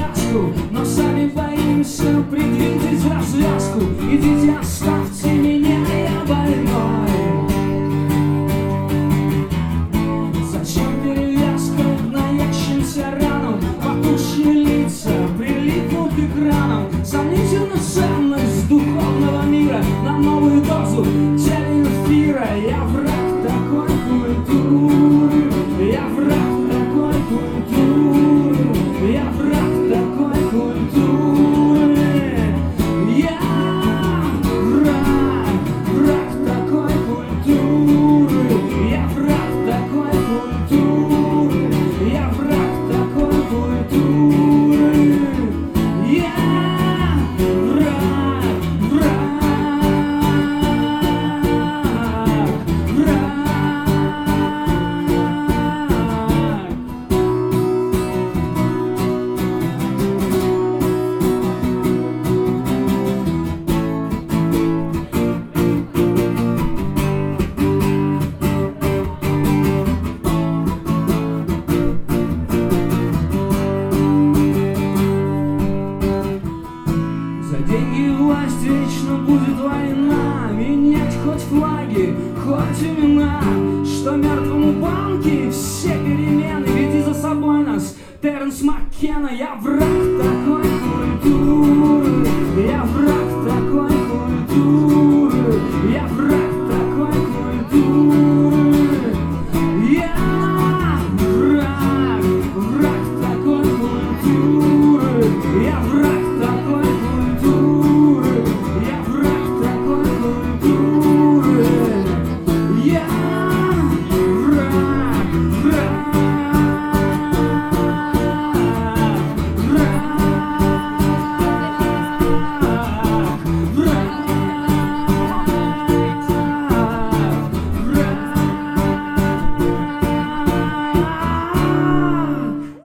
сказку, но сами боимся предвидеть развязку. Идите, оставьте меня, я больной. Зачем перевязка на ящимся ранам? Потухшие лица прилипнут к экранам. Сомнительна ценность духовного мира на новую дозу телеэфира. Я враг такой культуры, я враг такой культуры, я враг такой культуры. Я враг такой культуры, я враг такой культуры, я враг такой культуры. Я за деньги власть вечно будет война. Менять хоть флаги, хоть имена. Что мертвому банки все перемены. Веди за собой нас, Теренс Маккена. Я враг